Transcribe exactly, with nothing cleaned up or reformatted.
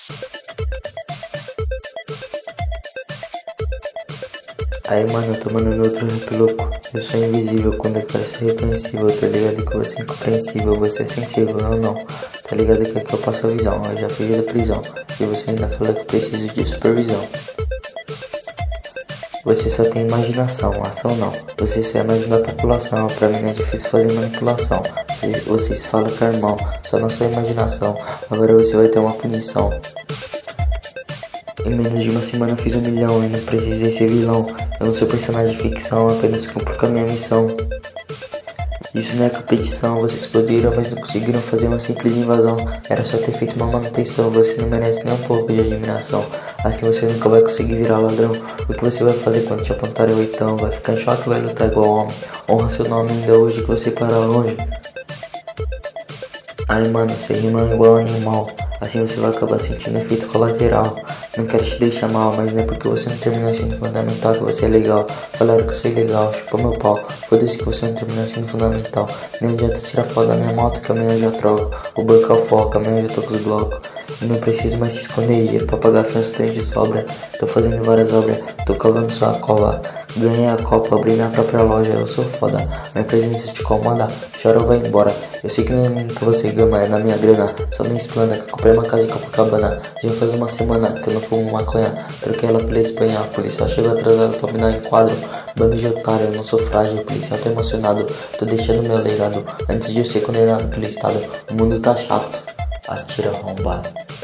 Aí, mano, eu tô mandando outro rap louco. Eu sou invisível quando eu quero ser reconhecível. Tá ligado que você é incompreensível, você é sensível, não, não. Tá ligado que aqui eu passo a visão, eu já fugi da prisão. E você ainda fala que preciso de supervisão. Você só tem imaginação, ação não. Você só é mais uma população, pra mim não é difícil fazer manipulação. Vocês, vocês falam que é irmão, só não sua imaginação. Agora você vai ter uma punição. Em menos de uma semana eu fiz um milhão e não precisei ser vilão. Eu não sou personagem de ficção, apenas cumpro com a minha missão. Isso não é competição, vocês poderiam, mas não conseguiram fazer uma simples invasão. Era só ter feito uma manutenção, você não merece nem um pouco de admiração. Assim você nunca vai conseguir virar ladrão. O que você vai fazer quando te apontarem o oitão? Vai ficar em choque, vai lutar igual homem. Honra seu nome ainda hoje que você para longe. Ai mano, você rima igual animal. Assim você vai acabar sentindo efeito colateral. Não quero te deixar mal, mas não é porque você não terminou o ensino fundamental que você é legal. Falaram que eu sou ilegal, chupa meu pau. Foda-se que você não terminou o ensino fundamental. Nem adianta tirar foto da minha moto que amanhã eu já troco. O banco é o foco, amanhã eu já tô com os blocos. E não preciso mais se esconder, dinheiro pra pagar fiança tem de sobra. Tô fazendo várias obras, tô cavando sua cova. Ganhei a copa, abri minha própria loja, eu sou foda. Minha presença te incomoda, chora ou vai embora. Eu sei que não é mim que você gama, é na minha grana. Só não explana, que eu comprei uma casa em Copacabana. Já faz uma semana que eu não fumo maconha. Troquei ela pela Espanha, a policial chegou atrasado pra me dar um enquadro. Bando de otário, eu não sou frágil, o policial tá emocionado. Tô deixando meu legado, antes de eu ser condenado pelo estado. O mundo tá chato, atira arrombado.